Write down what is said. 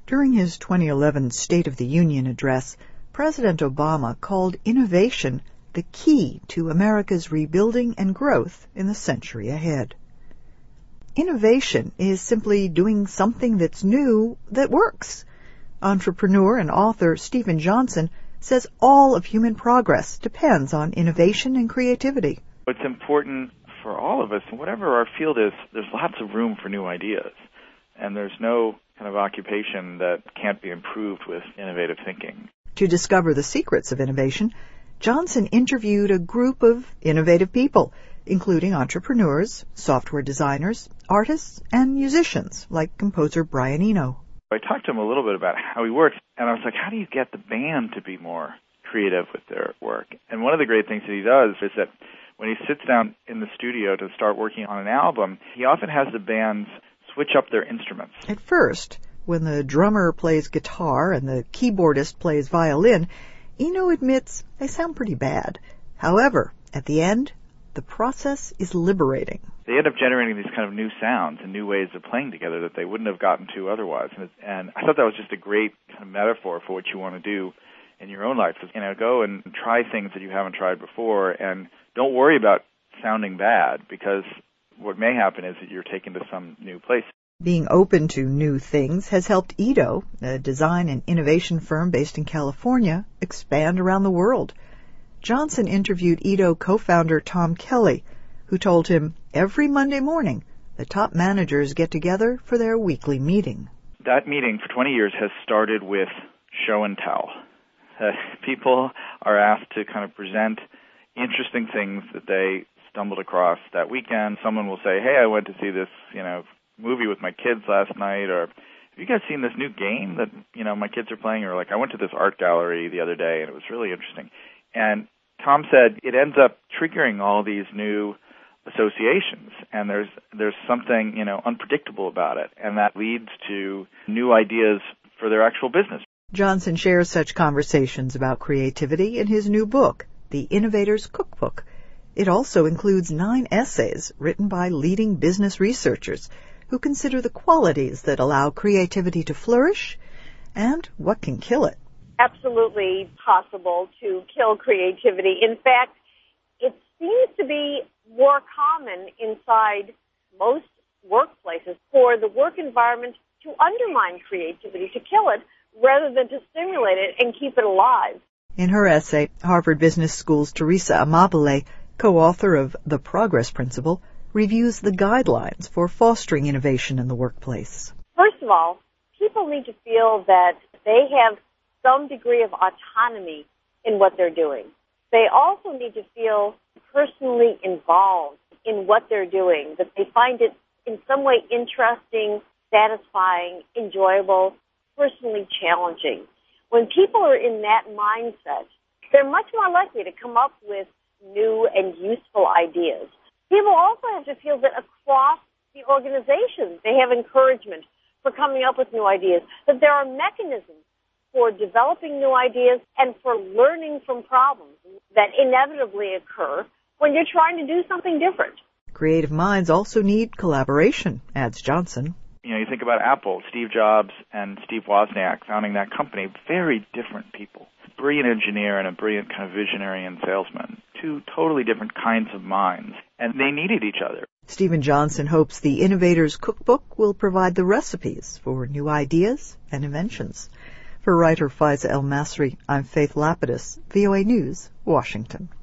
During his 2011 State of the Union address, President Obama called innovation the key to America's rebuilding and growth in the century ahead. Innovation is simply doing something that's new that works. Entrepreneur and author Steven Johnson says all of human progress depends on innovation and creativity. It's important for all of us, whatever our field is, there's lots of room for new ideas. And there's no kind of occupation that can't be improved with innovative thinking. To discover the secrets of innovation, Johnson interviewed a group of innovative people, including entrepreneurs, software designers, artists, and musicians like composer Brian Eno. I talked to him a little bit about how he works, and I was like, how do you get the band to be more creative with their work? And one of the great things that he does is that when he sits down in the studio to start working on an album, he often has the bands switch up their instruments. At first, when the drummer plays guitar and the keyboardist plays violin, Eno admits they sound pretty bad. However, at the end, the process is liberating. They end up generating these kind of new sounds and new ways of playing together that they wouldn't have gotten to otherwise. And I thought that was just a great kind of metaphor for what you want to do in your own life. Go and try things that you haven't tried before, and don't worry about sounding bad, because what may happen is that you're taken to some new place. Being open to new things has helped Edo, a design and innovation firm based in California, expand around the world. Johnson interviewed Edo co-founder Tom Kelly, who told him every Monday morning the top managers get together for their weekly meeting. That meeting for 20 years has started with show and tell. People are asked to kind of present interesting things that they stumbled across that weekend. Someone will say, hey, I went to see this, movie with my kids last night, or have you guys seen this new game that, my kids are playing? Or like, I went to this art gallery the other day and it was really interesting. And Tom said it ends up triggering all these new associations, and there's something, unpredictable about it, and that leads to new ideas for their actual business. Johnson shares such conversations about creativity in his new book, The Innovator's Cookbook. It also includes 9 essays written by leading business researchers who consider the qualities that allow creativity to flourish and what can kill it. Absolutely possible to kill creativity. In fact, it seems to be more common inside most workplaces for the work environment to undermine creativity, to kill it, rather than to stimulate it and keep it alive. In her essay, Harvard Business School's Teresa Amabile, co-author of The Progress Principle, reviews the guidelines for fostering innovation in the workplace. First of all, people need to feel that they have some degree of autonomy in what they're doing. They also need to feel personally involved in what they're doing, that they find it in some way interesting, satisfying, enjoyable, personally challenging. When people are in that mindset, they're much more likely to come up with new and useful ideas. People also have to feel that across the organization they have encouragement for coming up with new ideas, that there are mechanisms for developing new ideas and for learning from problems that inevitably occur when you're trying to do something different. Creative minds also need collaboration, adds Johnson. You think about Apple, Steve Jobs and Steve Wozniak founding that company, very different people. A brilliant engineer and a brilliant kind of visionary and salesman. 2 totally different kinds of minds, and they needed each other. Steven Johnson hopes The Innovator's Cookbook will provide the recipes for new ideas and inventions. For writer Faiza El Masri, I'm Faith Lapidus, VOA News, Washington.